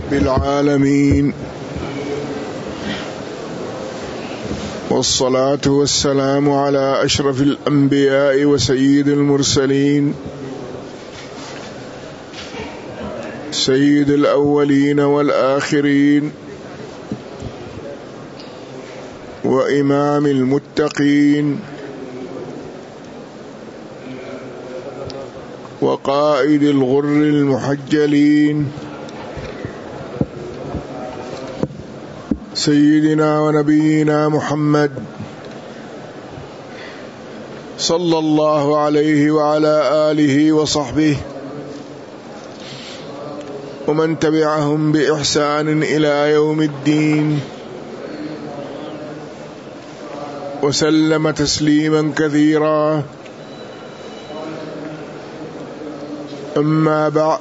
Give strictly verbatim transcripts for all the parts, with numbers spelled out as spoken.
رب العالمين، والصلاة والسلام على أشرف الأنبياء وسيد المرسلين، سيد الأولين والآخرين، وإمام المتقين، وقائد الغر المحجلين، سيدنا ونبينا محمد صلى الله عليه وعلى آله وصحبه ومن تبعهم بإحسان إلى يوم الدين، وسلم تسليما كثيرا. أما بعد،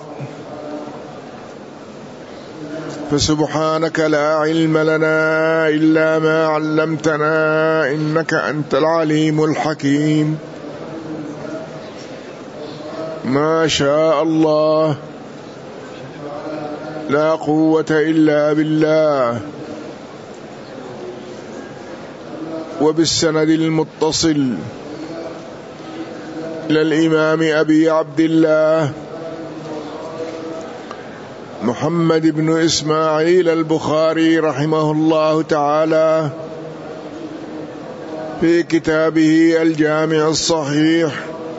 فسبحانك لا علم لنا إلا ما علمتنا، إنك أنت العليم الحكيم. ما شاء الله، لا قوة إلا بالله. وبالسند المتصل إلى الإمام أبي عبد الله محمد بن إسماعيل البخاري رحمه الله تعالى في كتابه الجامع الصحيح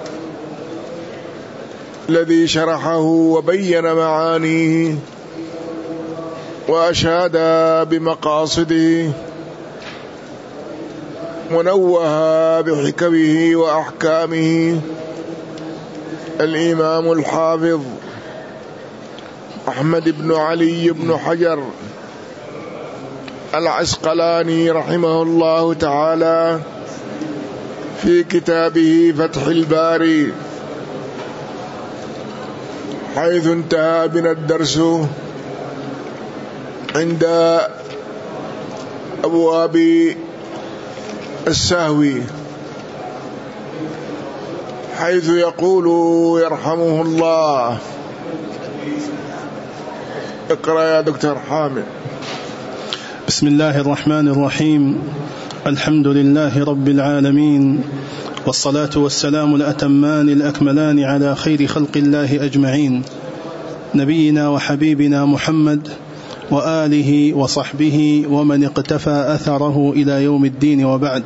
الذي شرحه وبين معانيه وأشاد بمقاصده ونوه بحكمه وأحكامه الإمام الحافظ أحمد بن علي بن حجر العسقلاني رحمه الله تعالى في كتابه فتح الباري، حيث انتهى بنا الدرس عند أبواب السهوي، حيث يقول يرحمه الله. اقرأ يا دكتور حامد. بسم الله الرحمن الرحيم. الحمد لله رب العالمين، والصلاة والسلام الأتمان الأكملان على خير خلق الله أجمعين، نبينا وحبيبنا محمد وآله وصحبه ومن اقتفى أثره إلى يوم الدين، وبعد.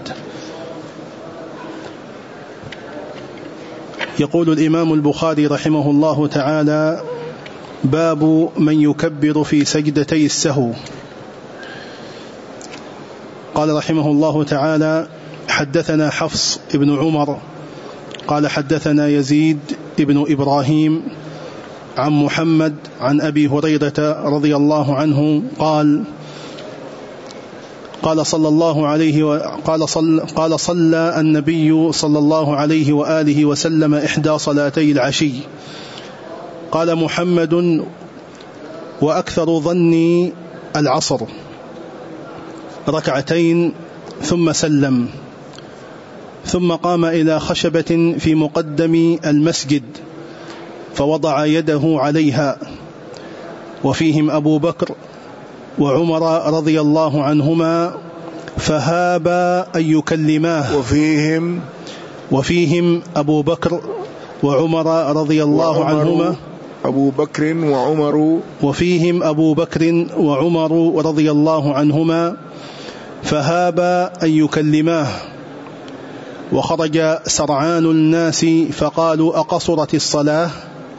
يقول الإمام البخاري رحمه الله تعالى: باب من يكبر في سجدتي السهو. قال رحمه الله تعالى: حدثنا حفص بن عمر قال حدثنا يزيد بن إبراهيم عن محمد عن أبي هريرة رضي الله عنه قال: قال صلى الله عليه و... قال صلى قال صلى النبي صلى الله عليه وآله وسلم إحدى صلاتي العشي. قال محمد: وأكثر ظني العصر، ركعتين ثم سلم، ثم قام إلى خشبة في مقدم المسجد فوضع يده عليها، وفيهم أبو بكر وعمر رضي الله عنهما، فهابا أن يكلماه. وفيهم وفيهم أبو بكر وعمر رضي الله عنهما أبو بكر وعمر وفيهم أبو بكر وعمر رضي الله عنهما، فهابا أن يكلماه. وخرج سرعان الناس فقالوا: أقصرت الصلاة؟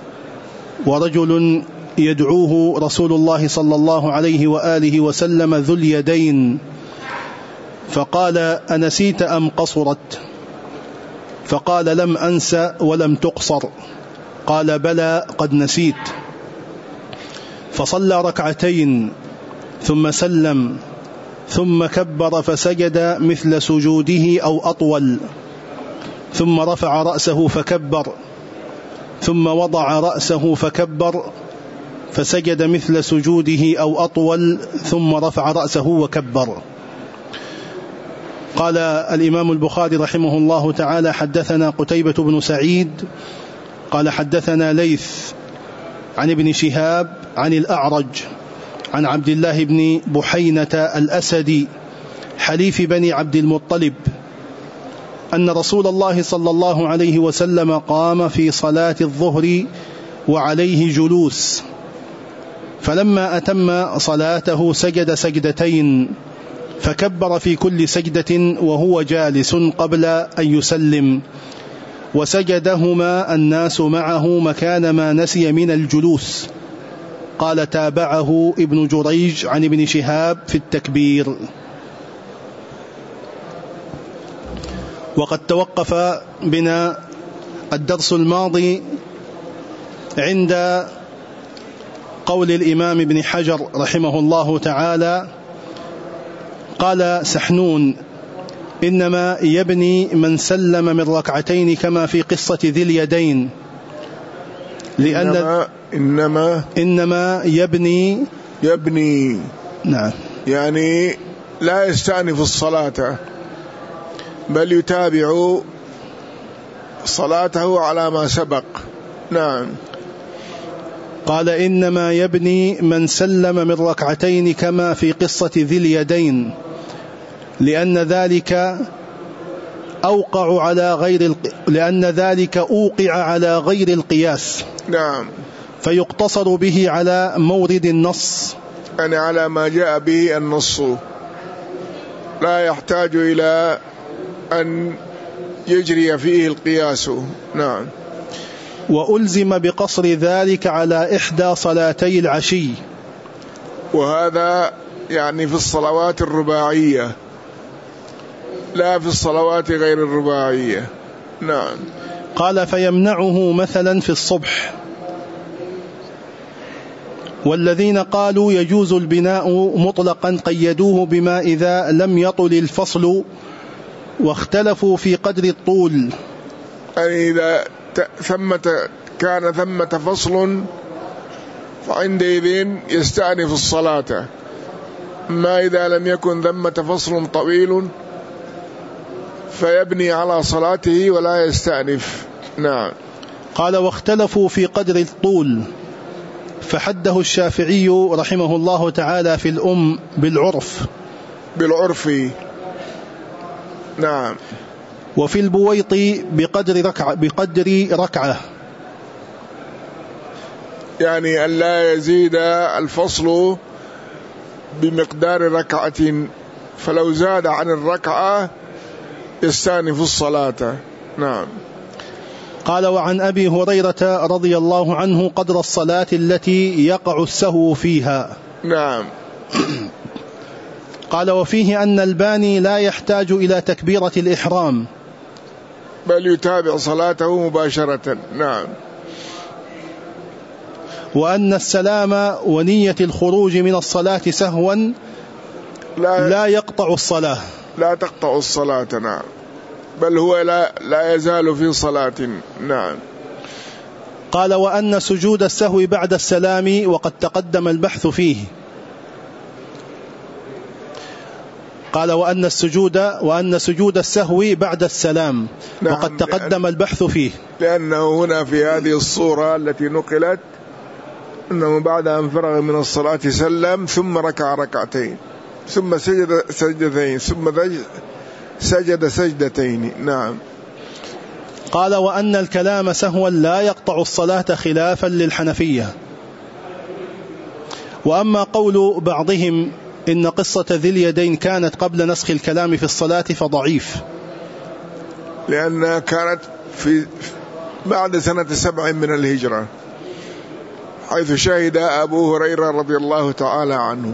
ورجل يدعوه رسول الله صلى الله عليه وآله وسلم ذو اليدين، فقال: أنسيت أم قصرت؟ فقال: لم أنس ولم تقصر. قال: بلى قد نسيت. فصلى ركعتين ثم سلم، ثم كبر فسجد مثل سجوده أو أطول، ثم رفع رأسه فكبر، ثم وضع رأسه فكبر فسجد مثل سجوده أو أطول، ثم رفع رأسه وكبر. قال الإمام البخاري رحمه الله تعالى: حدثنا قتيبة بن سعيد قال حدثنا ليث عن ابن شهاب عن الأعرج عن عبد الله بن بحينة الأسدي حليف بني عبد المطلب أن رسول الله صلى الله عليه وسلم قام في صلاة الظهر وعليه جلوس، فلما أتم صلاته سجد سجدتين، فكبر في كل سجدة وهو جالس قبل أن يسلم، وسجدهما الناس معه مكان ما نسي من الجلوس. قال: تابعه ابن جريج عن ابن شهاب في التكبير. وقد توقف بنا الدرس الماضي عند قول الإمام ابن حجر رحمه الله تعالى: قال سحنون: إنما يبني من سلم من ركعتين كما في قصة ذي اليدين، لأن إنما إنما, إنما يبني يبني نعم يعني لا يستأنف الصلاة، بل يتابع صلاته على ما سبق. نعم. قال: إنما يبني من سلم من ركعتين كما في قصة ذي اليدين، لأن ذلك أوقع على غير الق... لأن ذلك أوقع على غير القياس. نعم. فيقتصر به على مورد النص، يعني على ما جاء به النص، لا يحتاج إلى أن يجري فيه القياس. نعم. وألزم بقصر ذلك على إحدى صلاتي العشي، وهذا يعني في الصلوات الرباعية لا في الصلوات غير الرباعية. نعم. قال: فيمنعه مثلا في الصبح. والذين قالوا يجوز البناء مطلقا قيدوه بما إذا لم يطل الفصل، واختلفوا في قدر الطول. يعني إذا ثمة كان ثمة فصل فعندئذ يستأنف الصلاة، ما إذا لم يكن ثمة فصل طويل فيبني على صلاته ولا يستأنف. نعم. قال: واختلفوا في قدر الطول، فحده الشافعي رحمه الله تعالى في الأم بالعرف بالعرف نعم. وفي البويط بقدر ركعة, بقدر ركعة يعني أن لا يزيد الفصل بمقدار ركعة، فلو زاد عن الركعة يستأنف الصلاة. نعم. قال: وعن أبي هريرة رضي الله عنه قدر الصلاة التي يقع السهو فيها. نعم. قال: وفيه أن الباني لا يحتاج إلى تكبيرة الإحرام، بل يتابع صلاته مباشرة. نعم. وأن السلام ونية الخروج من الصلاة سهوا لا, لا يقطع الصلاة لا تقطع الصلاة. نعم. بل هو لا, لا يزال في صلاة. نعم. قال: وأن سجود السهو بعد السلام وقد تقدم البحث فيه. قال: وأن السجود وأن سجود السهو بعد السلام. نعم. وقد تقدم البحث فيه، لأنه هنا في هذه الصورة التي نقلت أنه بعد أن فرغ من الصلاة سلم ثم ركع ركعتين ثم سجد سجدتين ثم سجد سجدتين. نعم. قال: وأن الكلام سهوا لا يقطع الصلاة خلافا للحنفية. وأما قول بعضهم إن قصة ذي اليدين كانت قبل نسخ الكلام في الصلاة فضعيف، لأنها كانت في بعد سنة سبع من الهجرة، حيث شهد أبو هريرة رضي الله تعالى عنه.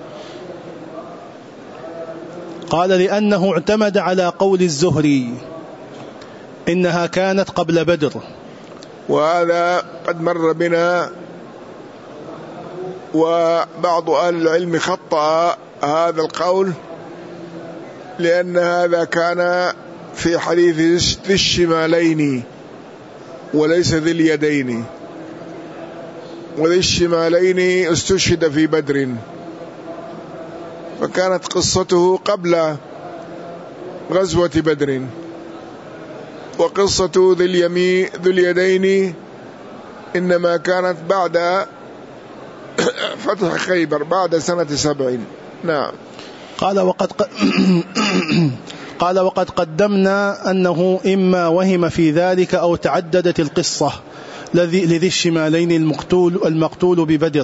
قال: لأنه اعتمد على قول الزهري إنها كانت قبل بدر، وهذا قد مر بنا، وبعض أهل العلم خطأ هذا القول، لأن هذا كان في حديث ذي الشمالين وليس ذي اليدين، وذي الشمالين استشهد في بدر، فكانت قصته قبل غزوة بدر، وقصة ذي اليمين ذي اليدين إنما كانت بعد فتح خيبر بعد سنة سبعين. نعم. قال وقد ق... قال وقد قدمنا أنه إما وهم في ذلك أو تعددت القصة لذي, لذي الشمالين المقتول, المقتول ببدر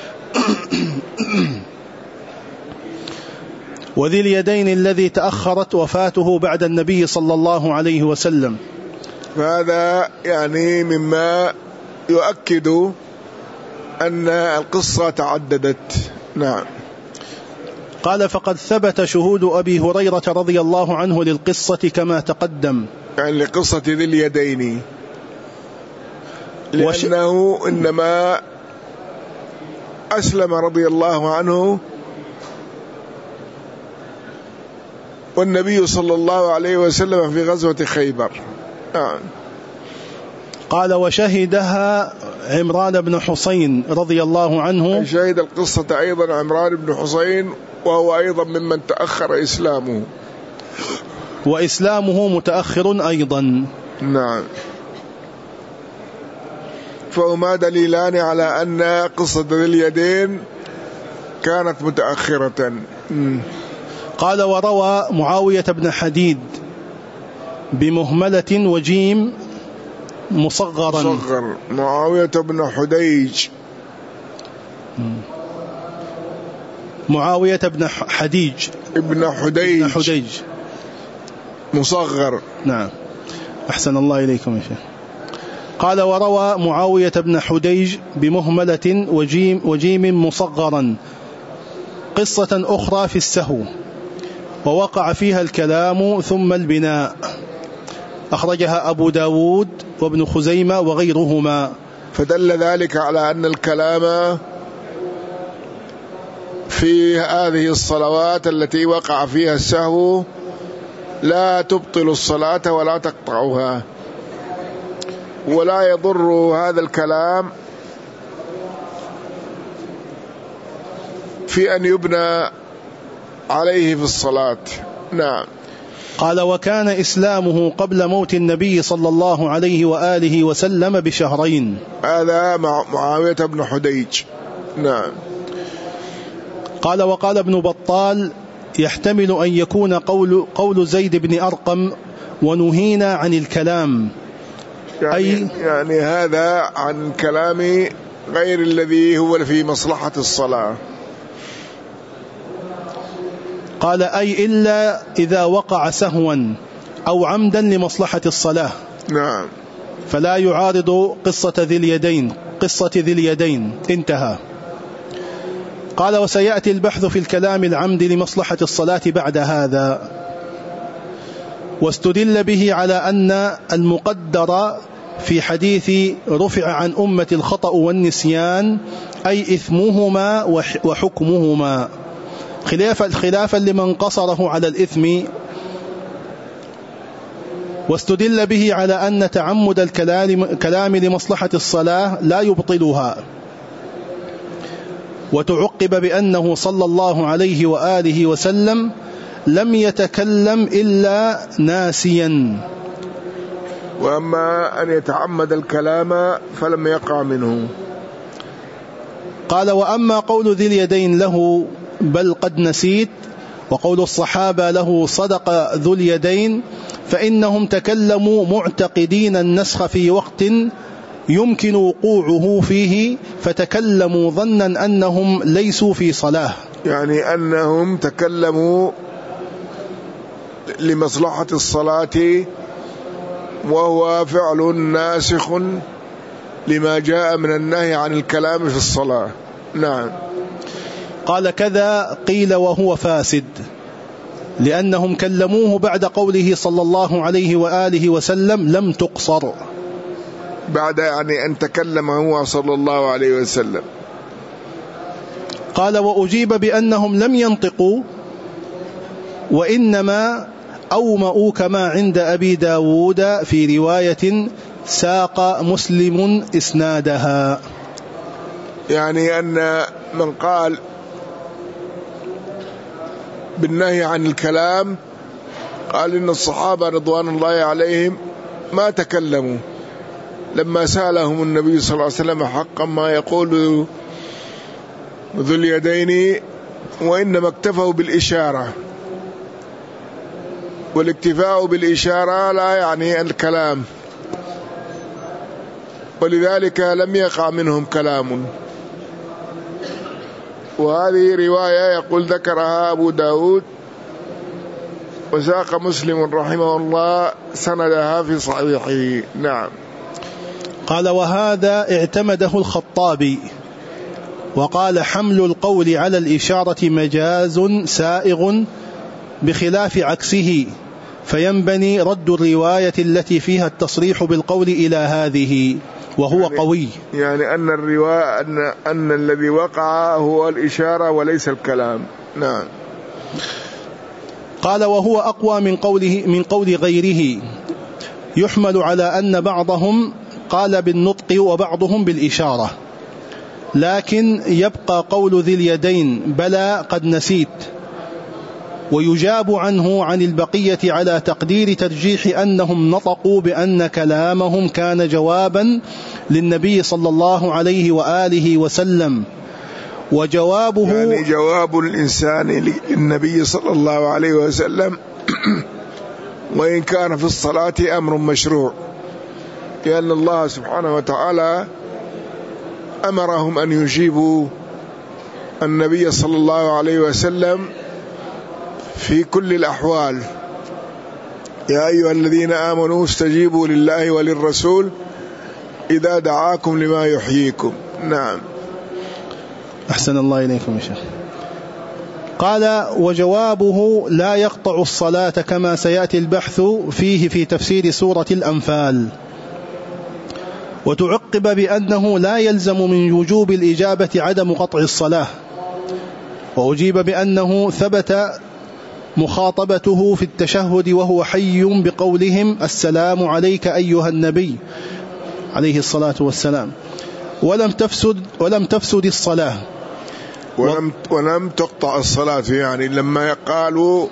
وذي اليدين الذي تأخرت وفاته بعد النبي صلى الله عليه وسلم. فهذا يعني مما يؤكد أن القصة تعددت. نعم. قال فقد ثبت شهود أبي هريرة رضي الله عنه للقصة كما تقدم، يعني لقصة ذي اليدين، لأنه إنما أسلم رضي الله عنه والنبي صلى الله عليه وسلم في غزوة خيبر. آه. قال وشهدها عمران بن حسين رضي الله عنه، شهد القصة أيضا عمران بن حسين وهو أيضا ممن تأخر إسلامه، وإسلامه متأخر أيضا. نعم. فهما دليلان على أن قصة ذي اليدين كانت متأخرة. م. قال وروى معاوية بن حديد بمهملة وجيم مصغرا. مصغر معاوية بن حديج. معاوية بن حديج ابن حديج, ابن حديج مصغر. نعم. أحسن الله إليكم يا شيخ. قال وروى معاوية بن حديج بمهملة وجيم, وجيم مصغرا قصة أخرى في السهو ووقع فيها الكلام ثم البناء، أخرجها أبو داود وابن خزيمة وغيرهما. فدل ذلك على أن الكلام في هذه الصلوات التي وقع فيها السهو لا تبطل الصلاة ولا تقطعها، ولا يضر هذا الكلام في أن يبنى عليه في الصلاة. نعم. قال وكان إسلامه قبل موت النبي صلى الله عليه وآله وسلم بشهرين. هذا مع معاوية بن حديج. نعم. قال وقال ابن بطال يحتمل أن يكون قول, قول زيد بن أرقم ونهينا عن الكلام، يعني, أي يعني هذا عن كلام غير الذي هو في مصلحة الصلاة. قال أي إلا إذا وقع سهوا أو عمدا لمصلحة الصلاة. نعم. فلا يعارض قصة ذي اليدين قصة ذي اليدين. انتهى. قال وسيأتي البحث في الكلام العمد لمصلحة الصلاة بعد هذا. واستدل به على أن المقدر في حديث رفع عن أمة الخطأ والنسيان أي إثمهما وحكمهما، خلافا خلافا لمن قصره على الإثم. واستدل به على أن تعمد الكلام لمصلحة الصلاة لا يبطلها. وتعقب بأنه صلى الله عليه وآله وسلم لم يتكلم إلا ناسيا. وأما أن يتعمد الكلام فلم يقع منه. قال وأما قول ذي اليدين له بل قد نسيت، وقول الصحابة له صدق ذو اليدين، فإنهم تكلموا معتقدين النسخ في وقت يمكن وقوعه فيه، فتكلموا ظنا أنهم ليسوا في صلاة. يعني أنهم تكلموا لمصلحة الصلاة وهو فعل ناسخ لما جاء من النهي عن الكلام في الصلاة. نعم. قال كذا قيل وهو فاسد، لأنهم كلموه بعد قوله صلى الله عليه وآله وسلم لم تقصر، بعد يعني أن تكلم هو صلى الله عليه وسلم. قال وأجيب بأنهم لم ينطقوا وإنما أومأوا كما عند أبي داود في رواية ساق مسلم إسنادها. يعني أن من قال بالنهي عن الكلام قال إن الصحابة رضوان الله عليهم ما تكلموا لما سألهم النبي صلى الله عليه وسلم حقا ما يقول ذو اليدين، وإنما اكتفوا بالإشارة، والاكتفاء بالإشارة لا يعني الكلام، ولذلك لم يقع منهم كلام. وهذه رواية يقول ذكرها أبو داود وساق مسلم رحمه الله سندها في صحيحه. نعم. قال: وهذا اعتمده الخطابي، وقال: حمل القول على الإشارة مجاز سائغ بخلاف عكسه، فينبني رد الرواية التي فيها التصريح بالقول إلى هذه، وهو يعني قوي. يعني أن الرواية أن, أن الذي وقع هو الإشارة وليس الكلام. نعم. قال: وهو أقوى من قوله من قول غيره، يحمل على أن بعضهم قال بالنطق وبعضهم بالإشارة، لكن يبقى قول ذي اليدين بلى قد نسيت، ويجاب عنه عن البقية على تقدير ترجيح أنهم نطقوا بأن كلامهم كان جوابا للنبي صلى الله عليه وآله وسلم، وجوابه يعني جواب الإنسان للنبي صلى الله عليه وسلم وإن كان في الصلاة أمر مشروع، لأن الله سبحانه وتعالى أمرهم أن يجيبوا النبي صلى الله عليه وسلم في كل الأحوال. يا أيها الذين آمنوا استجيبوا لله وللرسول إذا دعاكم لما يحييكم. نعم. أحسن الله إليكم يا شيخ. قال: وجوابه لا يقطع الصلاة كما سيأتي البحث فيه في تفسير سورة الأنفال. وتعقب بأنه لا يلزم من وجوب الإجابة عدم قطع الصلاة، وأجيب بأنه ثبت مخاطبته في التشهد وهو حي بقولهم: السلام عليك أيها النبي عليه الصلاة والسلام، ولم تفسد ولم تفسد الصلاة، ولم ولم تقطع الصلاة. يعني لما قالوا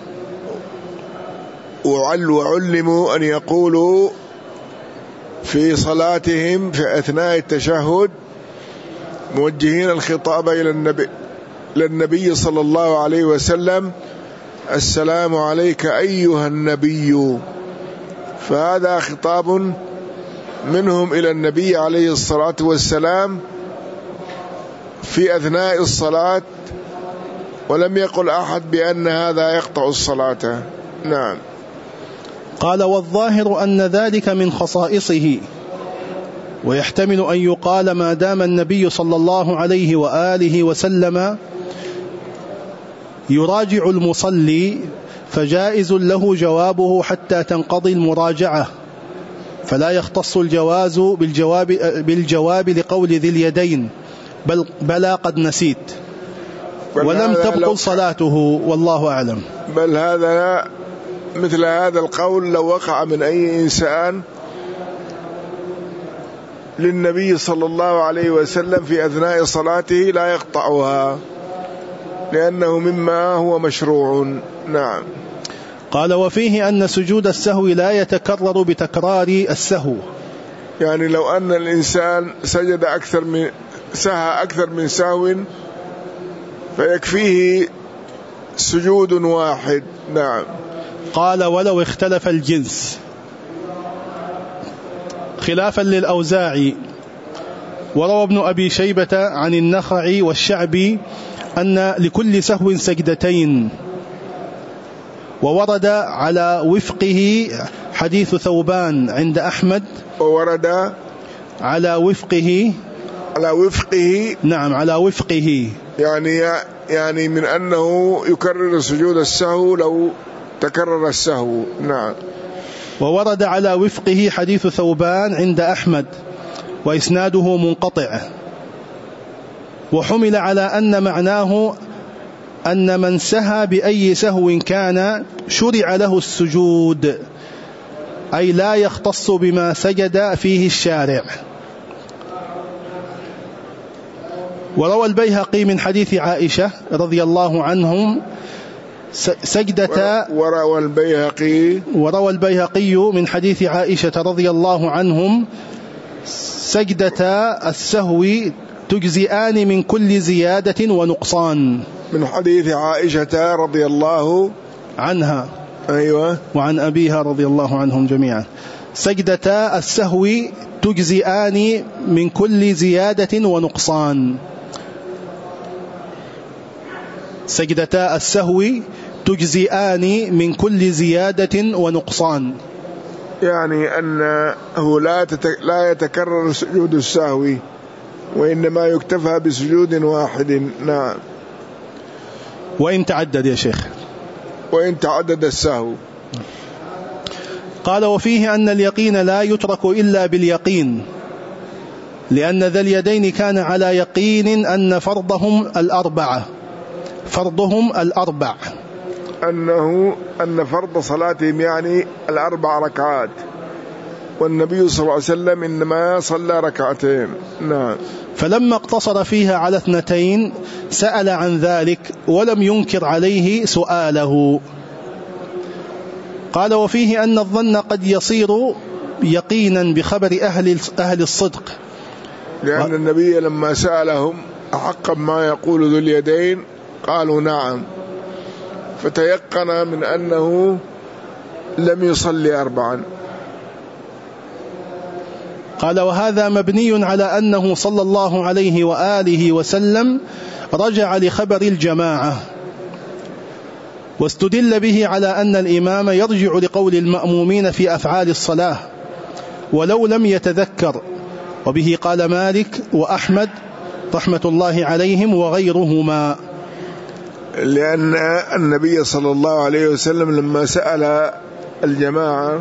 وعلموا أن يقولوا في صلاتهم في أثناء التشهد موجهين الخطاب إلى النبي للنبي صلى الله عليه وسلم: السلام عليك أيها النبي، فهذا خطاب منهم إلى النبي عليه الصلاة والسلام في أثناء الصلاة، ولم يقل أحد بأن هذا يقطع الصلاة. نعم. قال: والظاهر أن ذلك من خصائصه، ويحتمل أن يقال ما دام النبي صلى الله عليه وآله وسلم يراجع المصلي فجائز له جوابه حتى تنقضي المراجعة، فلا يختص الجواز بالجواب, بالجواب لقول ذي اليدين بل بلى قد نسيت، ولم تبطل صلاته، والله أعلم. بل هذا مثل هذا القول لو وقع من أي إنسان للنبي صلى الله عليه وسلم في أثناء صلاته لا يقطعها، لأنه مما هو مشروع. نعم. قال: وفيه أن سجود السهو لا يتكرر بتكرار السهو. يعني لو أن الإنسان سجد أكثر من سهى أكثر من سهو فيكفيه سجود واحد. نعم. قال: ولو اختلف الجنس، خلافا للأوزاعي. وروى ابن أبي شيبة عن النخعي والشعبي أن لكل سهو سجدتين، وورد على وفقه حديث ثوبان عند أحمد. وورد على وفقه على وفقه نعم على وفقه يعني يعني من أنه يكرر سجود السهو لو تكرر السهو. نعم. وورد على وفقه حديث ثوبان عند أحمد وإسناده منقطع، وحمل على أن معناه أن من سهى بأي سهو كان شرع له السجود، أي لا يختص بما سجد فيه الشارع. وروى البيهقي من حديث عائشة رضي الله عنهم سجدة وروى البيهقي وروى البيهقي من حديث عائشة رضي الله عنهم سجدة السهو تجزئان من كل زيادة ونقصان. من حديث عائشة رضي الله عنها أيوة وعن أبيها رضي الله عنهم جميعا. سجدتا السهو تجزئان من كل زيادة ونقصان. سجدتا السهو تجزئان من كل زيادة ونقصان، يعني أنه لا لا يتكرر سجود السهو، وإنما يكتفى بسجود واحد. نعم. وإن تعدد يا شيخ، وإن تعدد السهو. قال وفيه أن اليقين لا يترك إلا باليقين، لأن ذا اليدين كان على يقين أن فرضهم الأربعة فرضهم الأربع أنه أن فرض صلاتهم يعني الأربع ركعات، والنبي صلى الله عليه وسلم إنما صلى ركعتين. نعم. فلما اقتصر فيها على اثنتين سأل عن ذلك ولم ينكر عليه سؤاله. قال وفيه أن الظن قد يصير يقينا بخبر أهل أهل الصدق، لأن النبي لما سألهم أحقا ما يقول ذو اليدين قالوا نعم، فتيقن من أنه لم يصلي أربعا. قال وهذا مبني على أنه صلى الله عليه وآله وسلم رجع لخبر الجماعة، واستدل به على أن الإمام يرجع لقول المأمومين في أفعال الصلاة ولو لم يتذكر، وبه قال مالك وأحمد رحمة الله عليهم وغيرهما. لأن النبي صلى الله عليه وسلم لما سأل الجماعة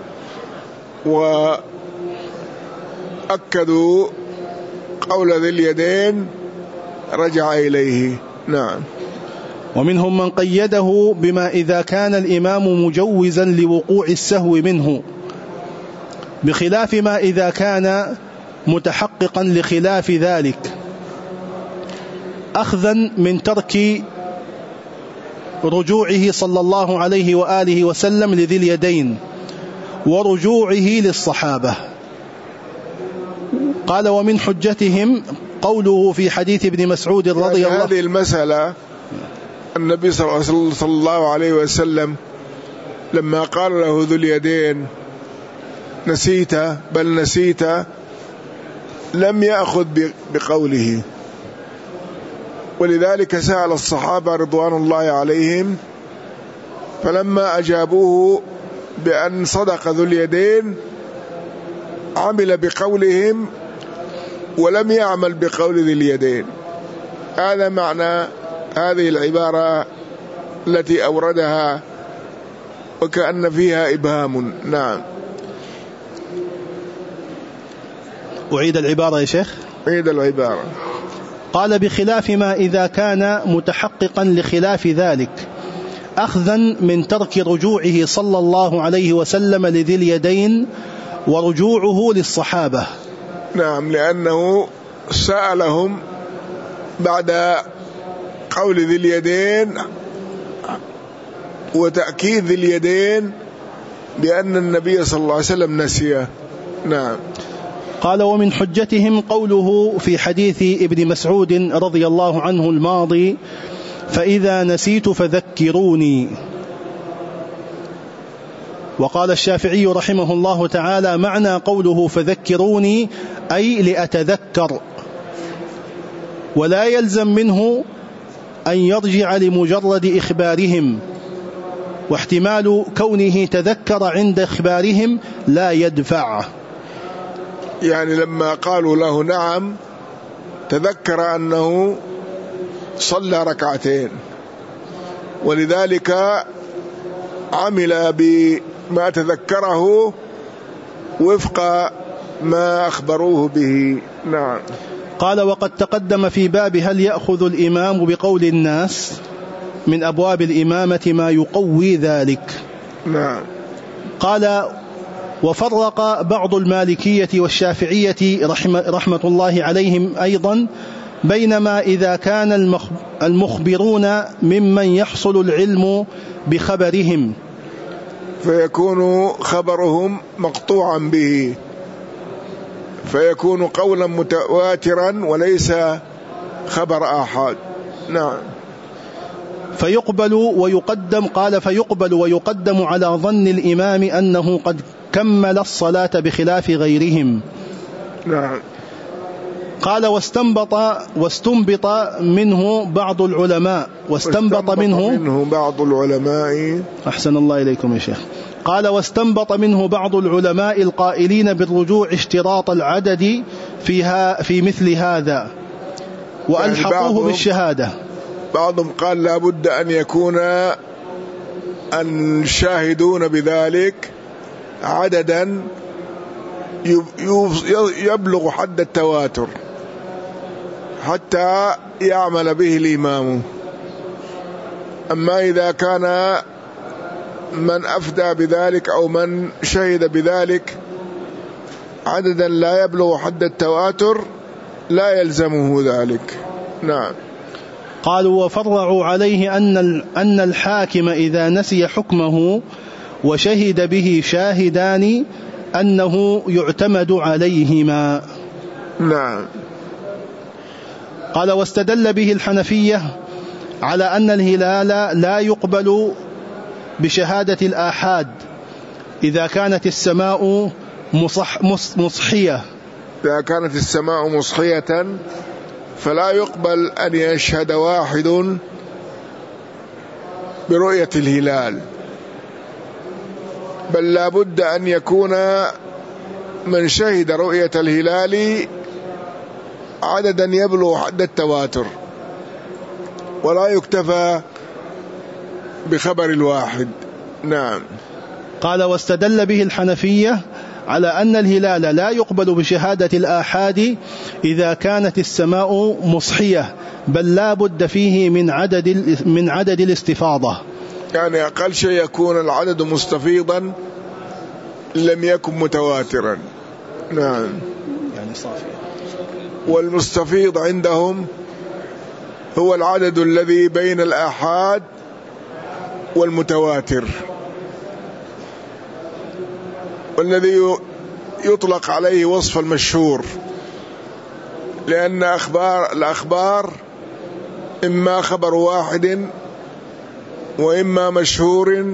وأكدوا قول ذي اليدين رجع إليه. نعم. ومنهم من قيده بما إذا كان الإمام مجوزا لوقوع السهو منه، بخلاف ما إذا كان متحققا لخلاف ذلك، أخذا من ترك رجوعه صلى الله عليه وآله وسلم لذي اليدين ورجوعه للصحابة. قال ومن حجتهم قوله في حديث ابن مسعود رضي الله عنه. هذه المسألة النبي صلى الله عليه وسلم لما قال له ذو اليدين نسيت بل نسيت لم يأخذ بقوله، ولذلك سأل الصحابة رضوان الله عليهم، فلما أجابوه بأن صدق ذو اليدين عمل بقولهم ولم يعمل بقول ذي اليدين. هذا معنى هذه العبارة التي أوردها وكأن فيها إبهام. نعم. أعيد العبارة يا شيخ. أعيد العبارة. قال بخلاف ما إذا كان متحققا لخلاف ذلك، أخذا من ترك رجوعه صلى الله عليه وسلم لذي اليدين ورجوعه للصحابة. نعم، لأنه سألهم بعد قول ذي اليدين وتأكيد ذي اليدين بأن النبي صلى الله عليه وسلم نسيه. نعم. قال ومن حجتهم قوله في حديث ابن مسعود رضي الله عنه الماضي فإذا نسيت فذكروني. وقال الشافعي رحمه الله تعالى معنى قوله فذكروني أي لأتذكر، ولا يلزم منه أن يرجع لمجرد إخبارهم، واحتمال كونه تذكر عند إخبارهم لا يدفع. يعني لما قالوا له نعم تذكر أنه صلى ركعتين، ولذلك عمل بما تذكره وفق ما أخبروه به. نعم. قال وقد تقدم في باب هل يأخذ الإمام بقول الناس من أبواب الإمامة ما يقوي ذلك. نعم. قال وفرق بعض المالكية والشافعية رحمة الله عليهم أيضا بينما إذا كان المخبرون ممن يحصل العلم بخبرهم فيكون خبرهم مقطوعا به، فيكون قولا متواترا وليس خبر آحاد. نعم. فيقبل ويقدم، قال فيقبل ويقدم على ظن الإمام أنه قد كمل الصلاة بخلاف غيرهم. نعم. قال واستنبط واستنبط منه بعض العلماء واستنبط منه, منه بعض العلماء أحسن الله إليكم يا شيخ. قال واستنبط منه بعض العلماء القائلين بالرجوع اشتراط العدد فيها في مثل هذا وألحقوه يعني بالشهادة. بعضهم قال لا بد أن يكون الشاهدون بذلك عددا يبلغ حد التواتر حتى يعمل به الإمام. أما إذا كان من أفدى بذلك أو من شهد بذلك عددا لا يبلغ حد التواتر لا يلزمه ذلك. نعم. قالوا وفرعوا عليه أن أن الحاكم إذا نسي حكمه وشهد به شاهدان أنه يعتمد عليهما. نعم. قال واستدل به الحنفية على أن الهلال لا يقبل بشهادة الآحاد إذا كانت السماء مصح مصحية إذا كانت السماء مصحية فلا يقبل أن يشهد واحد برؤية الهلال، بل لا بد أن يكون من شهد رؤية الهلال عددا يبلغ حد التواتر، ولا يكتفى بخبر الواحد. نعم. قال واستدل به الحنفية على أن الهلال لا يقبل بشهادة الآحاد إذا كانت السماء مصحية، بل لا بد فيه من عدد من عدد الاستفاضة، يعني أقل شيء يكون العدد مستفيضا لم يكن متواترا. نعم. يعني صافي. والمستفيض عندهم هو العدد الذي بين الآحاد والمتواتر، والذي يطلق عليه وصف المشهور، لأن أخبار الأخبار إما خبر واحد وإما مشهور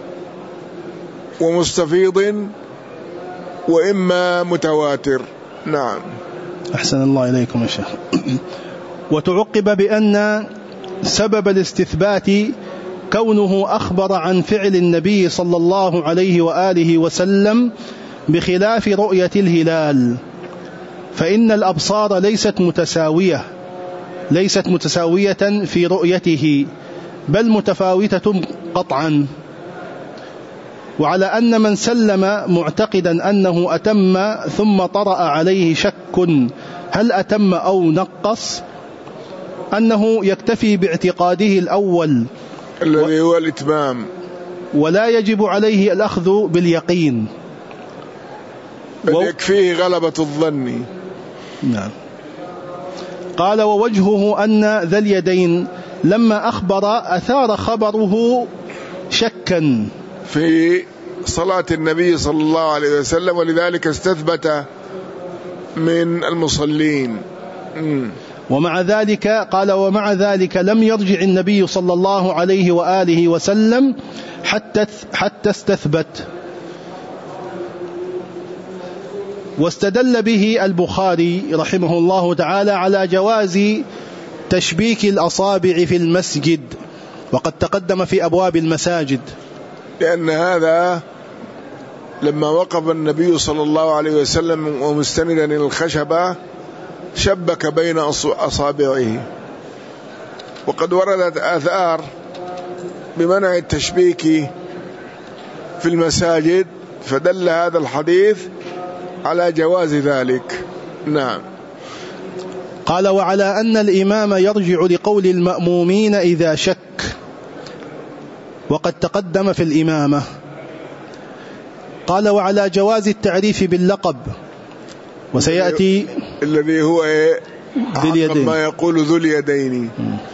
ومستفيض وإما متواتر. نعم. أحسن الله إليكم يا شيخ. وتعقب بأن سبب الاستثبات كونه أخبر عن فعل النبي صلى الله عليه وآله وسلم بخلاف رؤية الهلال، فإن الأبصار ليست متساوية ليست متساوية في رؤيته، بل متفاوتة قطعا. وعلى أن من سلم معتقدا أنه أتم ثم طرأ عليه شك هل أتم أو نقص، أنه يكتفي باعتقاده الأول الذي هو الإتمام، ولا يجب عليه الأخذ باليقين، بل يكفيه غلبة الظن. نعم. قال ووجهه أن ذا اليدين لما أخبر أثار خبره شكا في صلاة النبي صلى الله عليه وسلم، ولذلك استثبت من المصلين. م. ومع ذلك قال ومع ذلك لم يرجع النبي صلى الله عليه وآله وسلم حتى حتى استثبت. واستدل به البخاري رحمه الله تعالى على جواز تشبيك الأصابع في المسجد، وقد تقدم في أبواب المساجد، لأن هذا لما وقف النبي صلى الله عليه وسلم ومستندا إلى الخشبة شبك بين أصابعه، وقد وردت آثار بمنع التشبيك في المساجد، فدل هذا الحديث على جواز ذلك. نعم. قال وعلى أن الإمام يرجع لقول المأمومين إذا شك، وقد تقدم في الإمامة. قال وعلى جواز التعريف باللقب، وسيأتي الذي هو ما يقول ذو اليدين،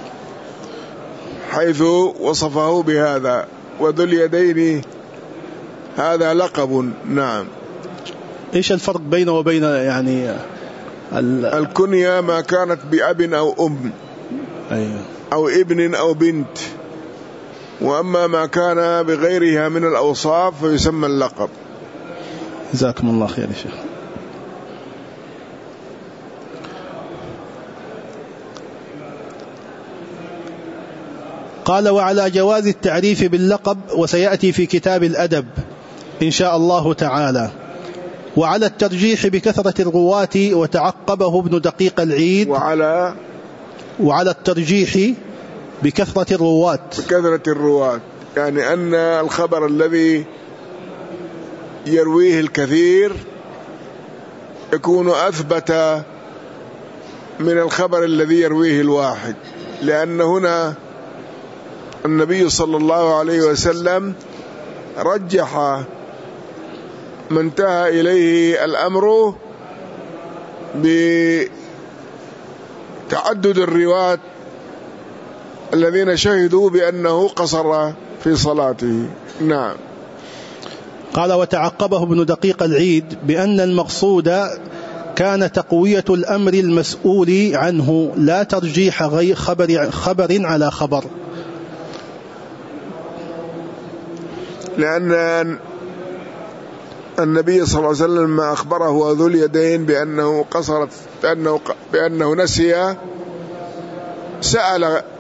حيث وصفه بهذا، وذو اليدين هذا لقب. نعم. إيش الفرق بينه وبين يعني الكنية ما كانت بأب أو أم أيوه. أو ابن أو بنت، وأما ما كان بغيرها من الأوصاف فيسمى اللقب. جزاكم الله خير يا شيخ. قال وعلى جواز التعريف باللقب، وسيأتي في كتاب الأدب إن شاء الله تعالى. وعلى الترجيح بكثرة الرواة، وتعقبه ابن دقيق العيد. وعلى وعلى الترجيح بكثرة الرواة بكثرة الرواة يعني أن الخبر الذي يرويه الكثير يكون أثبت من الخبر الذي يرويه الواحد، لأن هنا النبي صلى الله عليه وسلم رجح ما انتهى إليه الأمر بتعدد الرواة الذين شهدوا بأنه قصر في صلاته. نعم. قال وتعقبه ابن دقيق العيد بأن المقصود كان تقوية الأمر المسؤول عنه، لا ترجيح غير خبر, خبر على خبر، لأن النبي صلى الله عليه وسلم ما أخبره ذو اليدين بأنه قصرت بأنه, بأنه نسي، سأل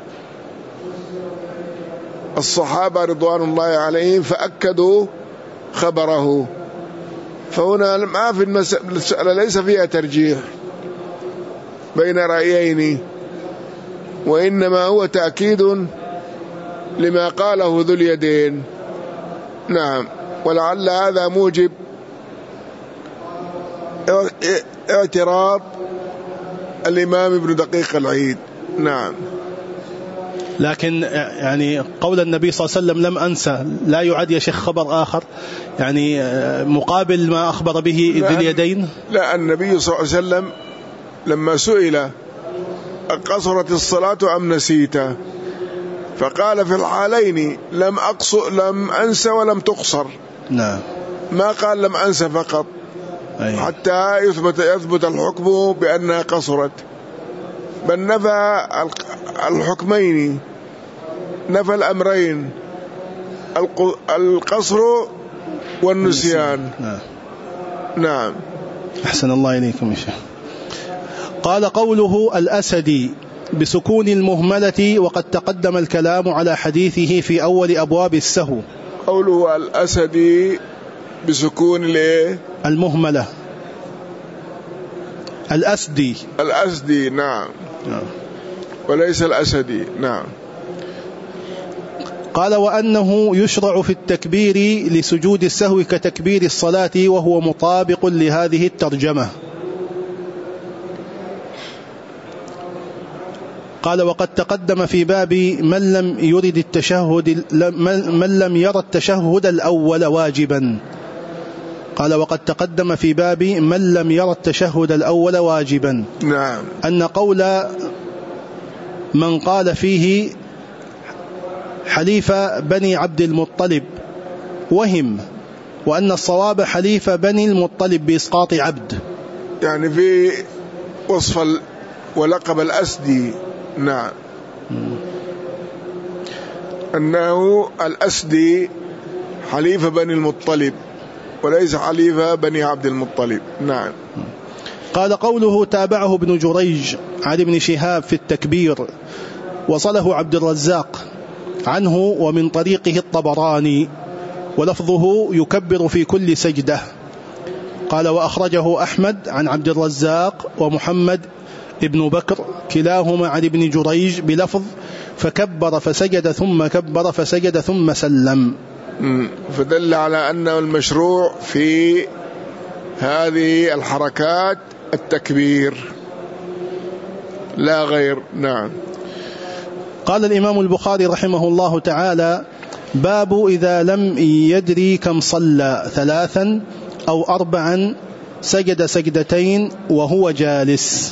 الصحابة رضوان الله عليهم فأكدوا خبره. فهنا ما في المسألة ليس فيها ترجيح بين رأيين، وإنما هو تأكيد لما قاله ذو اليدين. نعم. ولعل هذا موجب اعتراض الإمام ابن دقيق العيد. نعم. لكن يعني قول النبي صلى الله عليه وسلم لم أنسى لا يعد يا شيخ خبر آخر يعني مقابل ما أخبر به ذي اليدين؟ لا، النبي صلى الله عليه وسلم لما سئل قصرت الصلاة أم نسيت، فقال في الحالين لم أقصر لم أنسى ولم تقصر. نعم. ما قال لم أنسى فقط. أيه. حتى يثبت يثبت الحكم بأنها قصرت، بل نفى الحكمين، نفى الأمرين، القصر والنسيان. نعم. نعم. أحسن الله إليكم يا شيخ. قال قوله الأسدي بسكون المهملة، وقد تقدم الكلام على حديثه في أول أبواب السهو. قوله الأسدي بسكون الايه؟ المهملة. الأسدي. الأسدي. نعم. نعم. وليس الأسدي. نعم. قال وأنه يشرع في التكبير لسجود السهو كتكبير الصلاة، وهو مطابق لهذه الترجمة. قال وقد تقدم في باب من لم يرد التشهد من لم يرى التشهد الأول واجبا. قال وقد تقدم في باب من لم يرى التشهد الأول واجبا. نعم. أن قول من قال فيه حليف بني عبد المطلب وهم، وأن الصواب حليف بني المطلب بإسقاط عبد، يعني في وصف ولقب الأسدي. نعم. أنه الأسدي حليف بني المطلب وليس حليف بني عبد المطلب. نعم. قال قوله تابعه ابن جريج عن ابن شهاب في التكبير، وصله عبد الرزاق عنه ومن طريقه الطبراني، ولفظه يكبر في كل سجدة. قال وأخرجه أحمد عن عبد الرزاق ومحمد ابن بكر كلاهما عن ابن جريج بلفظ فكبر فسجد ثم كبر فسجد ثم سلم. فدل على أنه المشروع في هذه الحركات التكبير لا غير. نعم. قال الإمام البخاري رحمه الله تعالى باب إذا لم يدري كم صلى ثلاثا أو أربعا سجد سجدتين وهو جالس.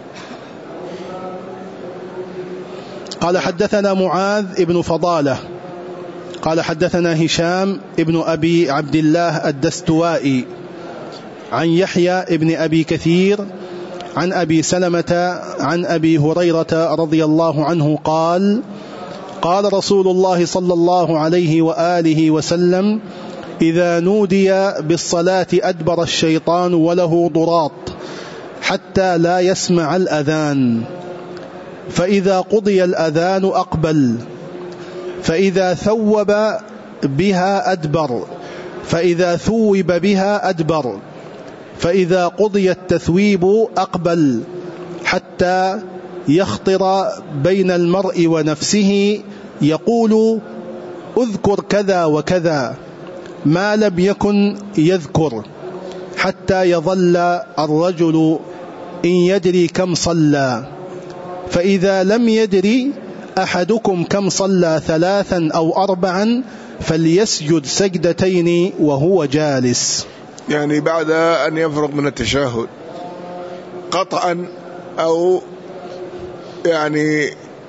قال حدثنا معاذ ابن فضالة قال حدثنا هشام ابن أبي عبد الله الدستوائي عن يحيى ابن أبي كثير عن أبي سلمة عن أبي هريرة رضي الله عنه قال: قال رسول الله صلى الله عليه وآله وسلم: إذا نودي بالصلاة أدبر الشيطان وله ضراط حتى لا يسمع الأذان، فإذا قضي الأذان أقبل، فإذا ثوب بها أدبر، فإذا ثوب بها أدبر، فإذا قضي التثويب أقبل، حتى يخطر بين المرء ونفسه يقول: أذكر كذا وكذا، ما لم يكن يذكر، حتى يظل الرجل إن يدري كم صلى، فإذا لم يدري أحدكم كم صلى ثلاثا أو أربعا فليسجد سجدتين وهو جالس. يعني بعد أن يفرغ من التشهد قطعا، أو يعني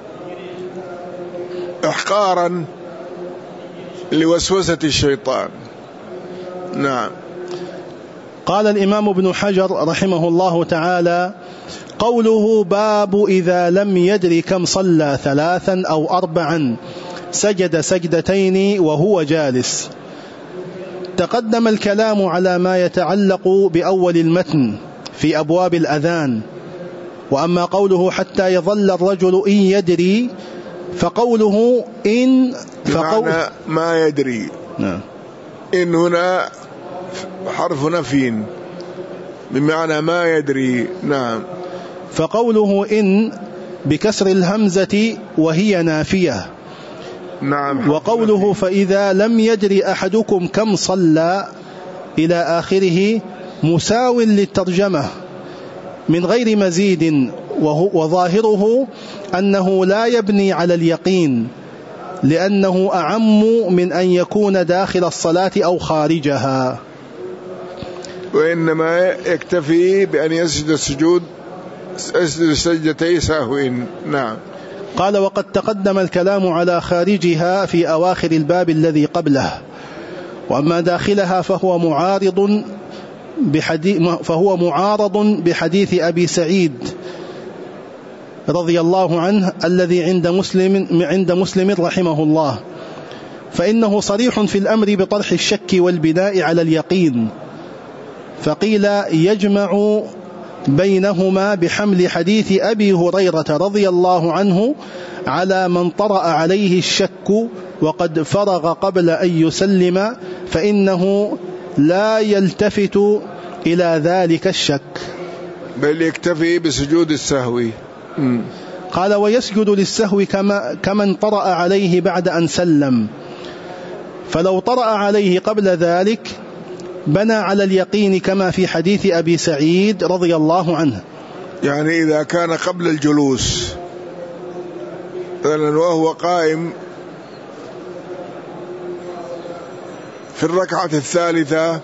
إحقارا لوسوسة الشيطان. نعم. قال الإمام ابن حجر رحمه الله تعالى: قوله باب إذا لم يدري كم صلى ثلاثا أو أربعا سجد سجدتين وهو جالس. تقدم الكلام على ما يتعلق بأول المتن في أبواب الأذان، وأما قوله حتى يظل الرجل إن يدري، فقوله إن فقول ما يدري. نعم. إن هنا حرف نفي بمعنى ما يدري. نعم. فقوله إن بكسر الهمزة وهي نافية. نعم. وقوله فإذا لم يدري أحدكم كم صلى إلى آخره مساو للترجمة من غير مزيد، وظاهره أنه لا يبني على اليقين، لأنه أعم من أن يكون داخل الصلاة أو خارجها، وإنما يكتفي بأن يسجد السجود يسجد سجدتي سهو. نعم. قال: وقد تقدم الكلام على خارجها في أواخر الباب الذي قبله، وأما داخلها فهو معارض بحديث فهو معارض بحديث أبي سعيد رضي الله عنه الذي عند مسلم عند مسلم رحمه الله، فإنه صريح في الأمر بطرح الشك والبناء على اليقين، فقيل يجمع بينهما بحمل حديث أبي هريرة رضي الله عنه على من طرأ عليه الشك وقد فرغ قبل أن يسلم، فإنه لا يلتفت إلى ذلك الشك، بل يكتفي بسجود السهو. قال: ويسجد للسهو كما كمن طرأ عليه بعد أن سلم، فلو طرأ عليه قبل ذلك بنى على اليقين كما في حديث أبي سعيد رضي الله عنه. يعني إذا كان قبل الجلوس مثلا وهو قائم في الركعة الثالثة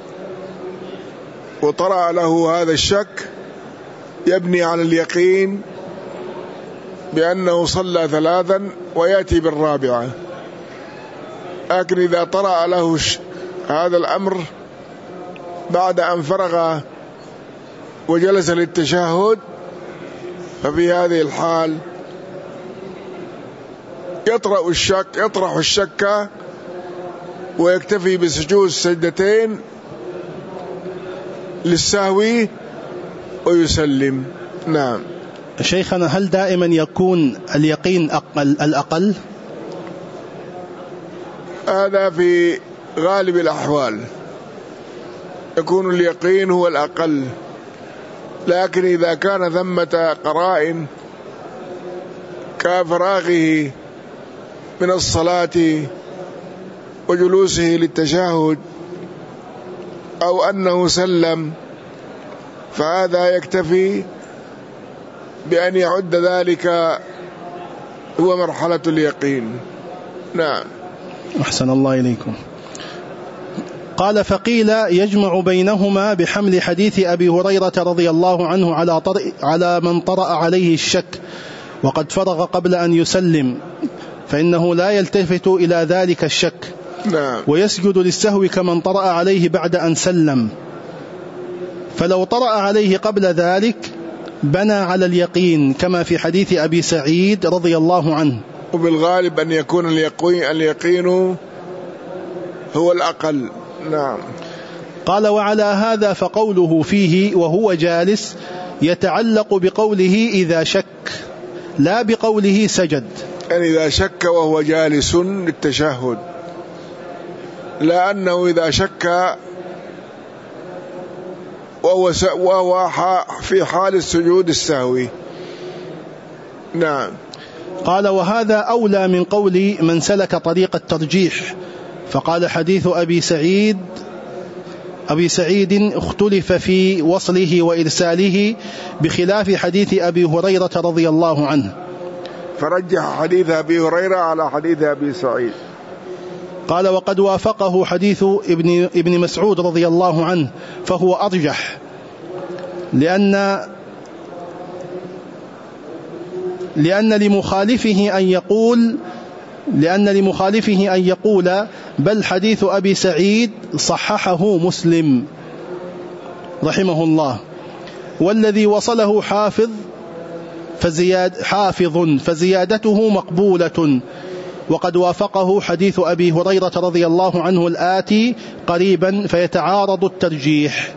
وطرأ له هذا الشك، يبني على اليقين بأنه صلى ثلاثا ويأتي بالرابعة. لكن إذا طرأ له هذا الأمر بعد أن فرغ وجلس للتشهد، ففي هذه الحال يطرأ الشك يطرح الشك ويكتفي بسجود سجدتين للسهو ويسلم. نعم. شيخنا، هل دائما يكون اليقين أقل الأقل؟ هذا في غالب الأحوال يكون اليقين هو الأقل، لكن إذا كان ثمة قرائن كفراغه من الصلاة وجلوسه للتشهد أو أنه سلم، فهذا يكتفي بأن يعد ذلك هو مرحلة اليقين. نعم. أحسن الله إليكم. قال: فقيل يجمع بينهما بحمل حديث أبي هريرة رضي الله عنه على, على من طرأ عليه الشك وقد فرغ قبل أن يسلم، فإنه لا يلتفت إلى ذلك الشك. نعم. ويسجد للسهو كمن طرأ عليه بعد أن سلم، فلو طرأ عليه قبل ذلك بنى على اليقين كما في حديث أبي سعيد رضي الله عنه. وبالغالب أن يكون اليقين, اليقين هو الأقل. نعم. قال وعلى هذا فقوله فيه وهو جالس يتعلق بقوله إذا شك لا بقوله سجد، يعني إذا شك وهو جالس للتشهد، لأنه إذا شك وهو, وهو في حال السجود السهوي. نعم. قال وهذا أولى من قول من سلك طريق الترجيح، فقال حديث أبي سعيد أبي سعيد اختلف في وصله وإرساله بخلاف حديث أبي هريرة رضي الله عنه، فرجح حديث أبي هريرة على حديث أبي سعيد. قال وقد وافقه حديث ابن, ابن مسعود رضي الله عنه فهو أرجح، لأن لأن لمخالفه أن يقول لأن لمخالفه أن يقول بل حديث أبي سعيد صححه مسلم رحمه الله، والذي وصله حافظ فزياد حافظ فزيادته مقبولة، وقد وافقه حديث أبي هريرة رضي الله عنه الآتي قريبا فيتعارض الترجيح.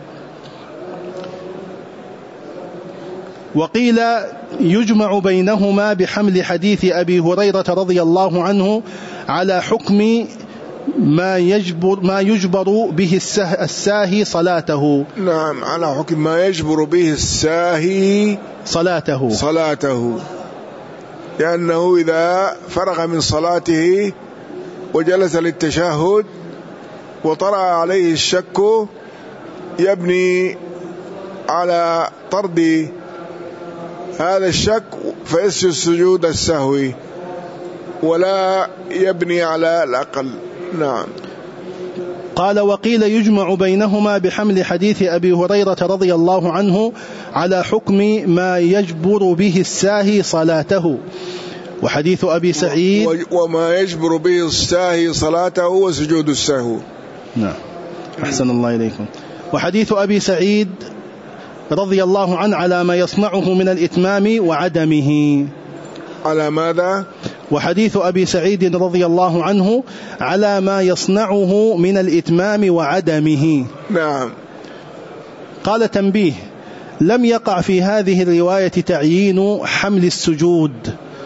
وقيل يجمع بينهما بحمل حديث أبي هريرة رضي الله عنه على حكم ما يجبر, ما يجبر به الساهي صلاته. نعم، على حكم ما يجبر به الساهي صلاته صلاته لأنه إذا فرغ من صلاته وجلس للتشهد وطرأ عليه الشك يبني على طرد هذا الشك فيسجد سجود السهوي ولا يبني على الأقل. نعم. قال وقيل يجمع بينهما بحمل حديث أبي هريرة رضي الله عنه على حكم ما يجبر به الساهي صلاته، وحديث أبي سعيد وما يجبر به الساهي صلاته وسجود السهو. نعم، أحسن الله إليكم. وحديث أبي سعيد رضي الله عنه على ما يصنعه من الإتمام وعدمه. على ماذا؟ وحديث أبي سعيد رضي الله عنه على ما يصنعه من الإتمام وعدمه. نعم. قال تنبيه: لم يقع في هذه الرواية تعيين حمل السجود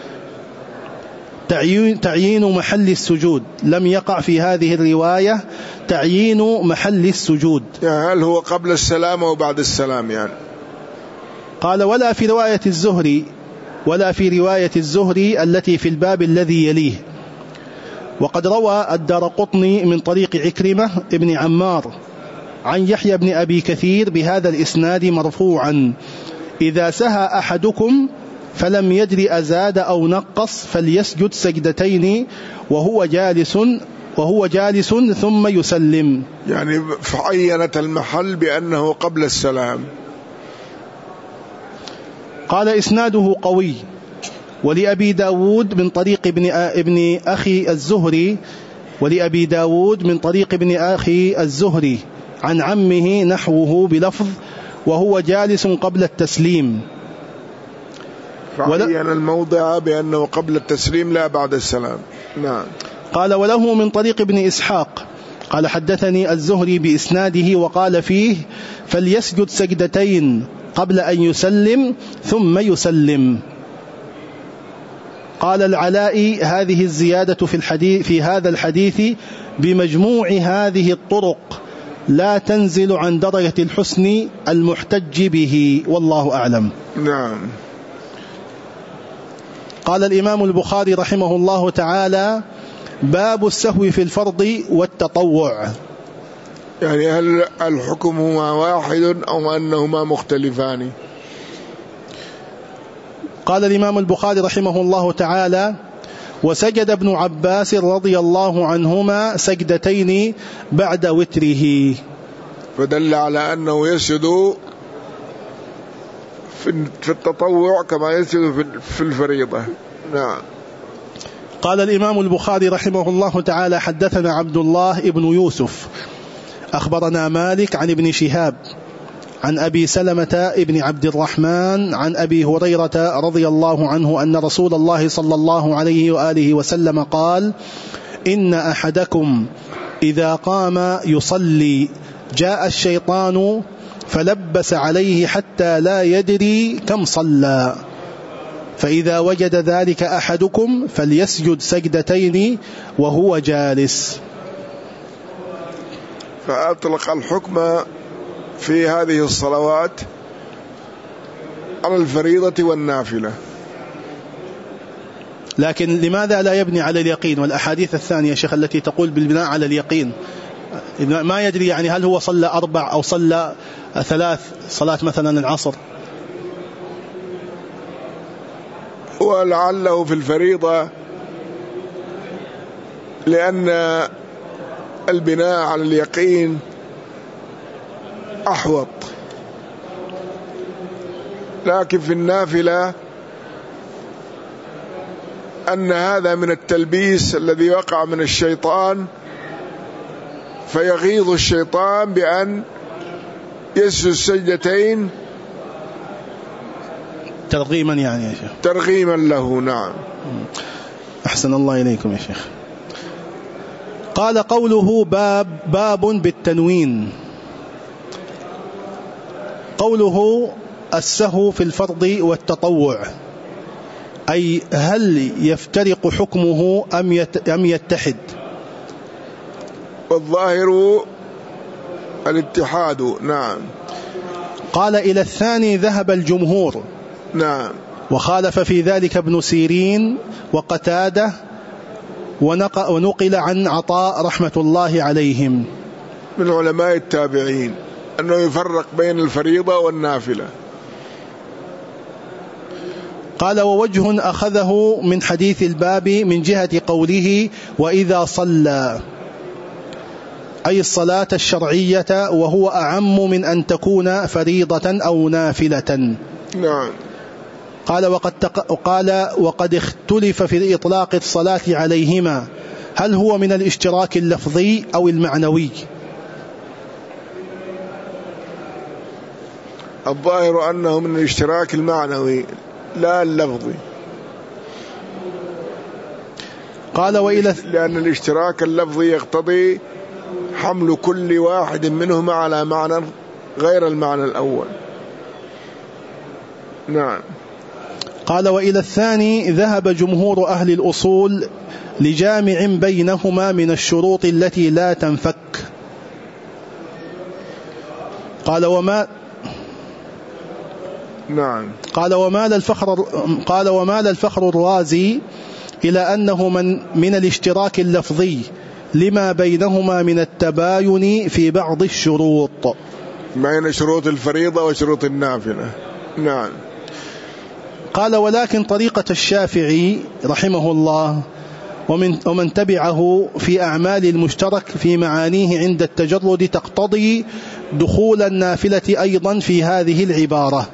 تعيين, تعيين محل السجود لم يقع في هذه الرواية تعيين محل السجود، يعني هل هو قبل السلام أو بعد السلام يعني. قال ولا في رواية الزهري ولا في رواية الزهري التي في الباب الذي يليه. وقد روى الدارقطني من طريق عكرمة ابن عمار عن يحيى بن أبي كثير بهذا الإسناد مرفوعا: إذا سهى أحدكم فلم يدر أزاد أو نقص فليسجد سجدتين وهو جالس وهو جالس ثم يسلم. يعني فعينت المحل بأنه قبل السلام. قال إسناده قوي. ولأبي داود من طريق ابن, ابن أخي الزهري ولأبي داود من طريق ابن أخي الزهري عن عمه نحوه بلفظ وهو جالس قبل التسليم. فعين الموضع بأنه قبل التسليم لا بعد السلام. نعم. قال وله من طريق ابن إسحاق قال حدثني الزهري بإسناده وقال فيه فليسجد سجدتين قبل أن يسلم ثم يسلم. قال العلاء هذه الزيادة في, الحديث في هذا الحديث بمجموع هذه الطرق لا تنزل عن درجة الحسن المحتج به، والله أعلم. نعم. قال الإمام البخاري رحمه الله تعالى: باب السهو في الفرض والتطوع. يعني هل الحكم هو واحد أو أنهما مختلفان؟ قال الإمام البخاري رحمه الله تعالى: وسجد ابن عباس رضي الله عنهما سجدتين بعد وتره، فدل على أنه يسجد في التطوع كما يسجد في الفريضة. نعم. قال الإمام البخاري رحمه الله تعالى: حدثنا عبد الله ابن يوسف أخبرنا مالك عن ابن شهاب عن أبي سلمة ابن عبد الرحمن عن أبي هريرة رضي الله عنه أن رسول الله صلى الله عليه وآله وسلم قال: إن أحدكم إذا قام يصلي جاء الشيطان فلبس عليه حتى لا يدري كم صلى، فإذا وجد ذلك أحدكم فليسجد سجدتين وهو جالس. فأطلق الحكم في هذه الصلوات على الفريضة والنافلة. لكن لماذا لا يبني على اليقين؟ والأحاديث الثانية شيخ التي تقول بالبناء على اليقين ما يدري يعني هل هو صلى أربع أو صلى ثلاث صلاة مثلا العصر. ولعله في الفريضة لأن البناء على اليقين أحوط، لكن في النافلة أن هذا من التلبيس الذي وقع من الشيطان، فيغيظ الشيطان بأن يسجد سجدتين ترغيما يعني يا شيخ، ترغيما له. نعم. أحسن الله إليكم يا شيخ. قال قوله باب باب بالتنوين، قوله السهو في الفرض والتطوع، أي هل يفترق حكمه أم يتحد؟ والظاهر الاتحاد. نعم. قال إلى الثاني ذهب الجمهور. نعم. وخالف في ذلك ابن سيرين وقتادة ونقل عن عطاء رحمة الله عليهم من علماء التابعين أنه يفرق بين الفريضة والنافلة. قال ووجه أخذه من حديث الباب من جهة قوله وإذا صلى، أي الصلاة الشرعية، وهو أعم من أن تكون فريضة أو نافلة. نعم. قال وقد, تق... قال وقد اختلف في إطلاق الصلاة عليهما، هل هو من الاشتراك اللفظي أو المعنوي؟ الظاهر أنه من الاشتراك المعنوي لا اللفظي. قال وإلى لأن الاشتراك اللفظي يقتضي حمل كل واحد منهما على معنى غير المعنى الأول. نعم. قال وإلى الثاني ذهب جمهور أهل الأصول لجامع بينهما من الشروط التي لا تنفك. قال وما نعم. قال ومال الفخر قال ومال الفخر الرازي إلى أنه من من الاشتراك اللفظي لما بينهما من التباين في بعض الشروط، بين شروط الفريضة وشروط النافلة. نعم. قال ولكن طريقة الشافعي رحمه الله ومن, ومن تبعه في أعمال المشترك في معانيه عند التجرد تقتضي دخول النافلة أيضا في هذه العبارة.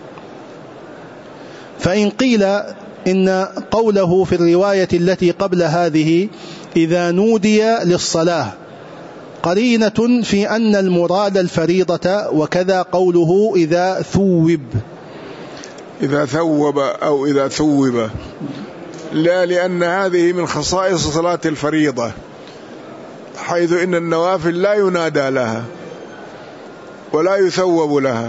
فإن قيل إن قوله في الرواية التي قبل هذه إذا نودي للصلاة قرينة في أن المراد الفريضة، وكذا قوله إذا ثوب إذا ثوب أو إذا ثوب، لا، لأن هذه من خصائص صلاة الفريضة، حيث إن النوافل لا ينادى لها ولا يثوب لها،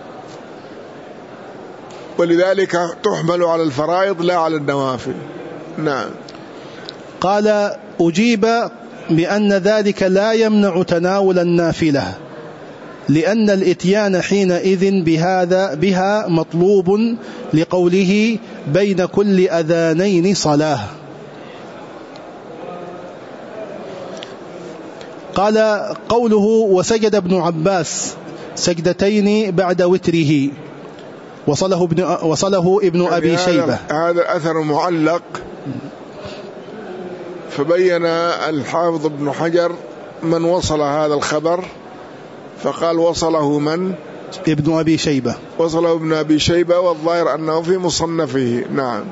ولذلك تحمل على الفرائض لا على النوافل. نعم. قال أجيب بأن ذلك لا يمنع تناول النافلة، لأن الإتيان حينئذ بهذا بها مطلوب لقوله بين كل أذانين صلاة. قال قوله وسجد ابن عباس سجدتين بعد وتره، وصله ابن, وصله ابن أبي شيبة. هذا أثر معلق، فبين الحافظ ابن حجر من وصل هذا الخبر، فقال وصله من؟ ابن أبي شيبة. وصله ابن أبي شيبة، والظاهر أنه في مصنفه. نعم.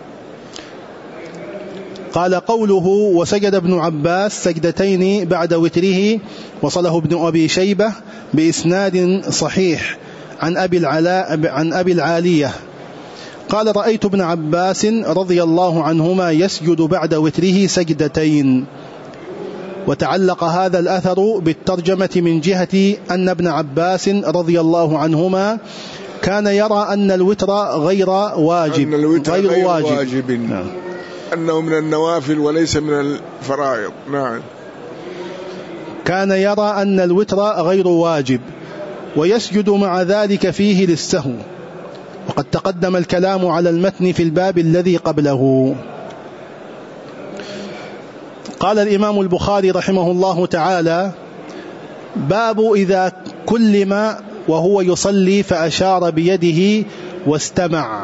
قال قوله وسجد ابن عباس سجدتين بعد وتره، وصله ابن أبي شيبة بإسناد صحيح، عن أبي العلاء عن أبي العالية قال رأيت ابن عباس رضي الله عنهما يسجد بعد وتره سجدتين. وتعلق هذا الأثر بالترجمة من جهة أن ابن عباس رضي الله عنهما كان يرى أن الوتر غير واجب أن الوتر غير, غير واجب, واجب. نعم. أنه من النوافل وليس من الفرائض. نعم. كان يرى أن الوتر غير واجب ويسجد مع ذلك فيه للسهو، وقد تقدم الكلام على المتن في الباب الذي قبله. قال الإمام البخاري رحمه الله تعالى: باب إذا كلم وهو يصلي فأشار بيده واستمع.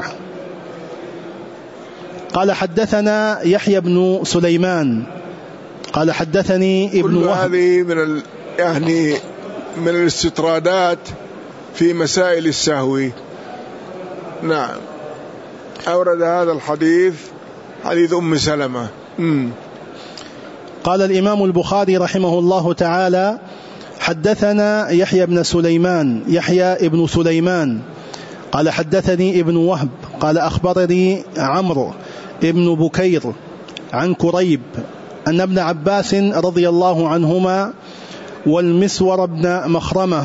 قال حدثنا يحيى بن سليمان قال حدثني ابن وهب. هذه من ال... يعني من الاستطرادات في مسائل السهو. نعم. أورد هذا الحديث حديث أم سلمة. مم. قال الإمام البخاري رحمه الله تعالى: حدثنا يحيى بن سليمان يحيى ابن سليمان قال حدثني ابن وهب قال أخبرني عمرو ابن بكير عن كريب أن ابن عباس رضي الله عنهما والمسور بن مخرمة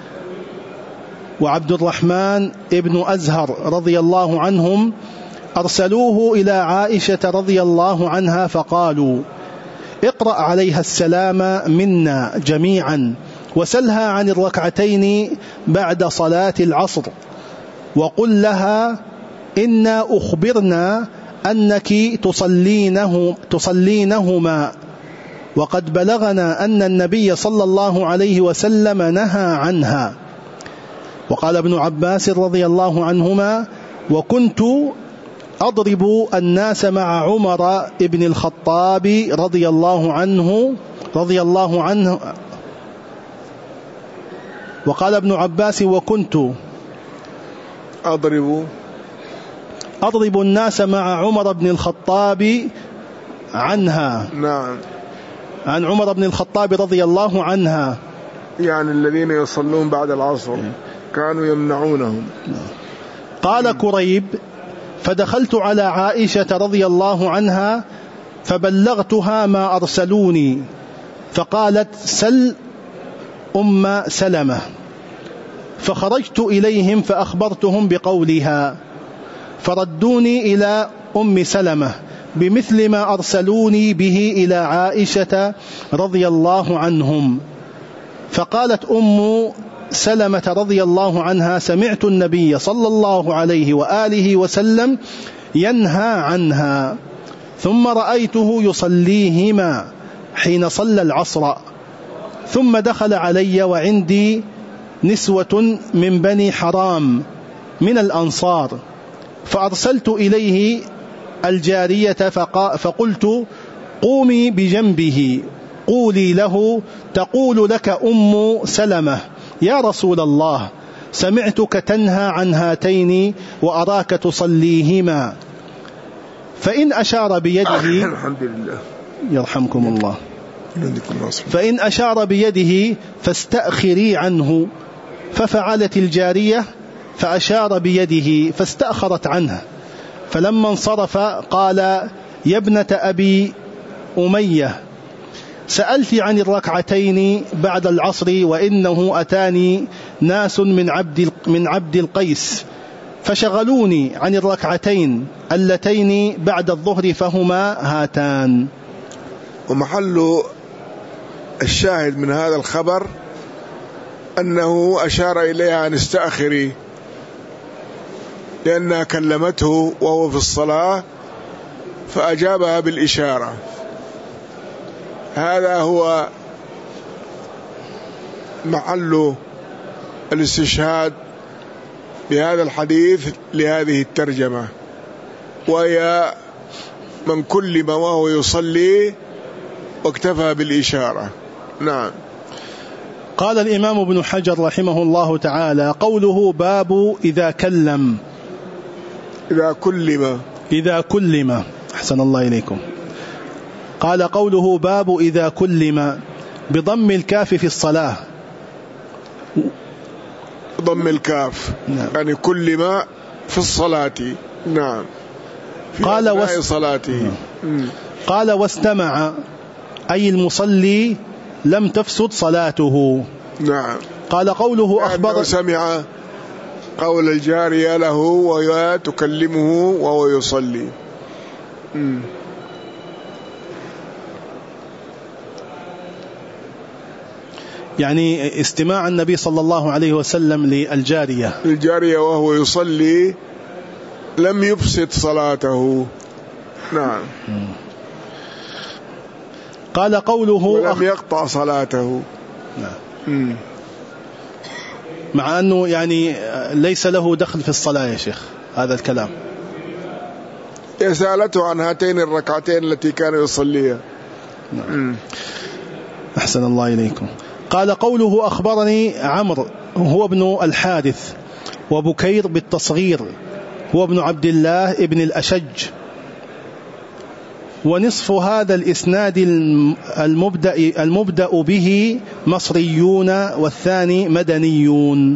وعبد الرحمن ابن أزهر رضي الله عنهم أرسلوه إلى عائشة رضي الله عنها فقالوا: اقرأ عليها السلام منا جميعا وسلها عن الركعتين بعد صلاة العصر وقل لها إنا أخبرنا أنك تصلينه تصلينهما وقد بلغنا أن النبي صلى الله عليه وسلم نهى عنها. وقال ابن عباس رضي الله عنهما: وكنت أضرب الناس مع عمر ابن الخطاب رضي الله عنه رضي الله عنه وقال ابن عباس: وكنت أضرب أضرب الناس مع عمر بن الخطاب عنها. نعم. عن عمر بن الخطاب رضي الله عنها، يعني الذين يصلون بعد العصر كانوا يمنعونهم. قال كريب: فدخلت على عائشة رضي الله عنها فبلغتها ما أرسلوني فقالت: سل أم سلمة. فخرجت إليهم فأخبرتهم بقولها فردوني إلى أم سلمة بمثل ما أرسلوني به إلى عائشة رضي الله عنهم. فقالت أم سلمة رضي الله عنها: سمعت النبي صلى الله عليه وآله وسلم ينهى عنها، ثم رأيته يصليهما حين صلى العصر، ثم دخل علي وعندي نسوة من بني حرام من الأنصار، فأرسلت إليه الجارية فقلت: قومي بجنبه قولي له تقول لك أم سلمة: يا رسول الله، سمعتك تنهى عن هاتين وأراك تصليهما. فإن أشار بيده الحمد لله يرحمكم الله فإن أشار بيده فاستأخري عنه. ففعلت الجارية فأشار بيده فاستأخرت عنه، فلما انصرف قال: يا ابنة أبي أمية، سألت عن الركعتين بعد العصر وإنه أتاني ناس من عبد من عبد القيس فشغلوني عن الركعتين اللتين بعد الظهر فهما هاتان. ومحل الشاهد من هذا الخبر أنه أشار إليها أن استأخري، لأنها كلمته وهو في الصلاة فأجابها بالإشارة. هذا هو محل الاستشهاد بهذا الحديث لهذه الترجمة، وهي من كلم وهو يصلي واكتفى بالإشارة. نعم. قال الإمام ابن حجر رحمه الله تعالى: قوله باب إذا كلم إذا كلم إذا كلم أحسن الله إليكم. قال: قوله باب إذا كلم بضم الكاف في الصلاة. ضم الكاف. نعم. يعني كل ما في الصلاة. نعم. في قال أثناء صلاته. نعم. قال واستمع أي المصلي لم تفسد صلاته. نعم. قال قوله أخبر سمع قول الجارية له وهي تكلمه وهو يصلي. م. يعني استماع النبي صلى الله عليه وسلم للجارية الجارية وهو يصلي لم يفسد صلاته. نعم. قال قوله ولم يقطع صلاته. نعم. مع أنه يعني ليس له دخل في الصلاة يا شيخ هذا الكلام. سألته عن هاتين الركعتين التي كان يصليها. نعم. أحسن الله إليكم. قال قوله أخبرني عمرو هو ابن الحارث وبكير بالتصغير هو ابن عبد الله ابن الأشج. ونصف هذا الإسناد المبدأ, المبدأ به مصريون والثاني مدنيون.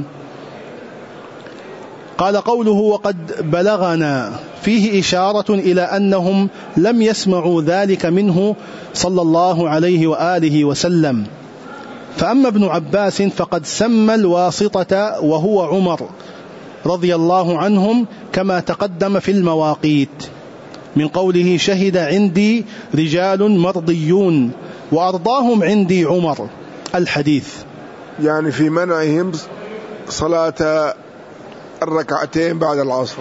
قال قوله وقد بلغنا فيه إشارة إلى أنهم لم يسمعوا ذلك منه صلى الله عليه وآله وسلم. فأما ابن عباس فقد سمى الواسطة وهو عمر رضي الله عنهم كما تقدم في المواقيت من قوله شهد عندي رجال مرضيون وأرضاهم عندي عمر الحديث. يعني في منعهم صلاة الركعتين بعد العصر.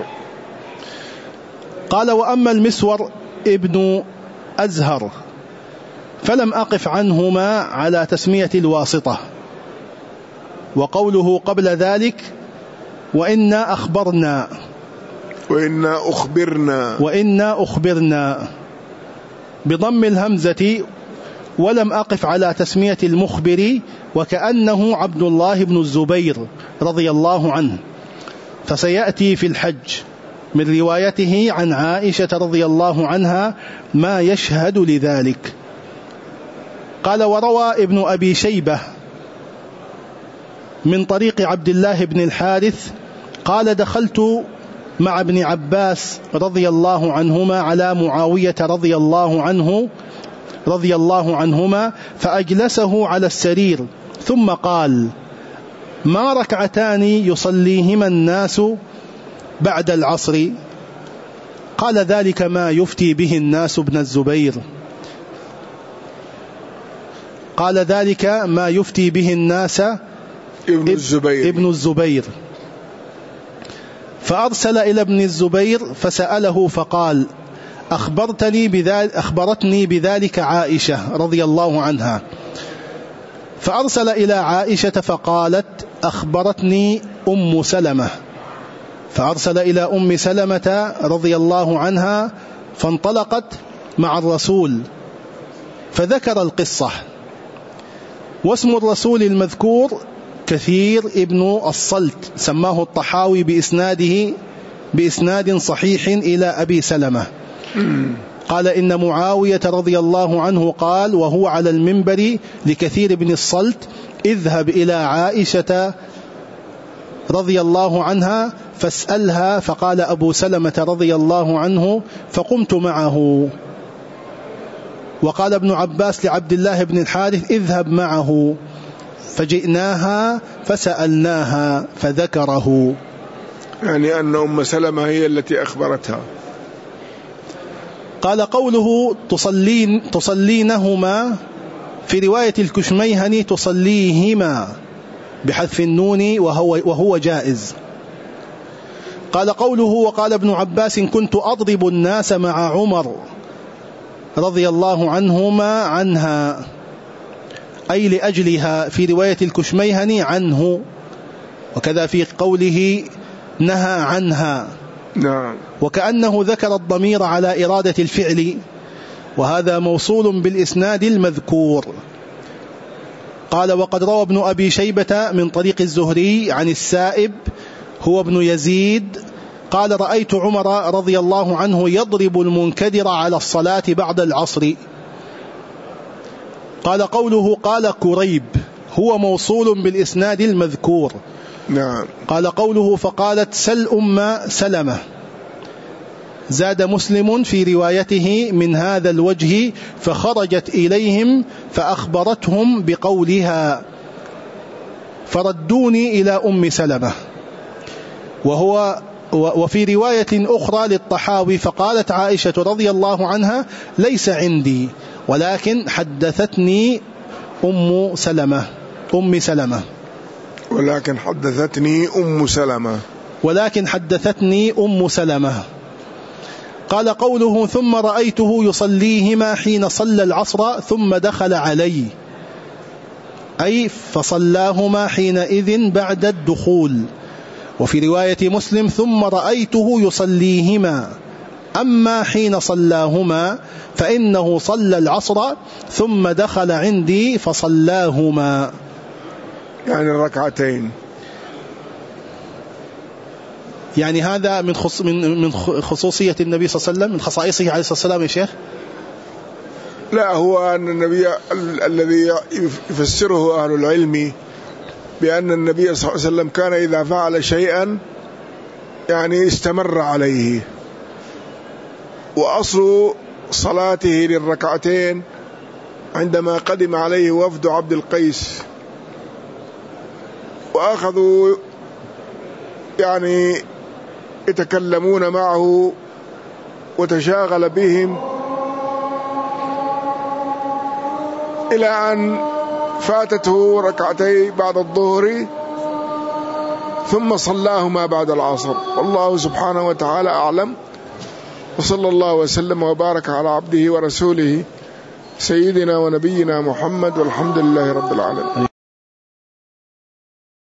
قال وأما المسور ابن أزهر فلم أقف عنهما على تسمية الواسطة. وقوله قبل ذلك وإنا أخبرنا وإنا أخبرنا وإنا أخبرنا بضم الهمزة ولم أقف على تسمية المخبر وكأنه عبد الله بن الزبير رضي الله عنه فسيأتي في الحج من روايته عن عائشة رضي الله عنها ما يشهد لذلك. قال وروى ابن أبي شيبة من طريق عبد الله بن الحارث قال دخلت مع ابن عباس رضي الله عنهما على معاوية رضي الله عنه رضي الله عنهما فأجلسه على السرير ثم قال ما ركعتان يصليهما الناس بعد العصر؟ قال ذلك ما يفتي به الناس ابن الزبير قال ذلك ما يفتي به الناس ابن الزبير, ابن الزبير. فأرسل إلى ابن الزبير فسأله فقال أخبرتني بذلك أخبرتني بذلك عائشة رضي الله عنها. فأرسل إلى عائشة فقالت أخبرتني أم سلمة. فأرسل إلى أم سلمة رضي الله عنها فانطلقت مع الرسول فذكر القصة. واسم الرسول المذكور كثير ابن الصلت سماه الطحاوي بإسناده بإسناد صحيح إلى أبي سلمة. قال إن معاوية رضي الله عنه قال وهو على المنبر لكثير بن الصلت اذهب إلى عائشة رضي الله عنها فاسألها. فقال أبو سلمة رضي الله عنه فقمت معه. وقال ابن عباس لعبد الله بن الحارث اذهب معه فجئناها فسألناها فذكره. يعني أن أم سلمة هي التي أخبرتها. قال قوله تصلين تصلينهما في رواية الكشميهني تصليهما بحذف النون وهو, وهو جائز. قال قوله وقال ابن عباس كنت أضرب الناس مع عمر رضي الله عنهما عنها أي لأجلها في رواية الكشميهني عنه وكذا في قوله نهى عنها. نعم. وكأنه ذكر الضمير على إرادة الفعل وهذا موصول بالإسناد المذكور. قال وقد روى ابن أبي شيبة من طريق الزهري عن السائب هو ابن يزيد قال رأيت عمر رضي الله عنه يضرب المنكدر على الصلاة بعد العصر. قال قوله قال كريب هو موصول بالإسناد المذكور نعم. قال قوله فقالت سل أم سلمة. زاد مسلم في روايته من هذا الوجه فخرجت إليهم فأخبرتهم بقولها فردوني إلى أم سلمة. وهو وفي رواية أخرى للطحاوي فقالت عائشة رضي الله عنها ليس عندي ولكن حدثتني أم سلمة أم سلمة ولكن حدثتني أم سلمة ولكن حدثتني أم سلمة. قال قوله ثم رأيته يصليهما حين صلى العصر ثم دخل علي، أي فصلاهما حينئذ بعد الدخول. وفي رواية مسلم ثم رأيته يصليهما، أما حين صلاهما فإنه صلى العصر ثم دخل عندي فصلاهما، يعني الركعتين. يعني هذا من خص من من خصوصية النبي صلى الله عليه وسلم، من خصائصه عليه الصلاة والسلام يا شيخ. لا، هو أن النبي الذي يفسره أهل العلم بأن النبي صلى الله عليه وسلم كان إذا فعل شيئا يعني استمر عليه، وأصل صلاته للركعتين عندما قدم عليه وفد عبد القيس وأخذوا يعني يتكلمون معه وتشاغل بهم إلى أن فاتته ركعتي بعد الظهر ثم صلاهما بعد العصر. والله سبحانه وتعالى أعلم، وصلى الله وسلم وبارك على عبده ورسوله سيدنا ونبينا محمد، والحمد لله رب العالمين.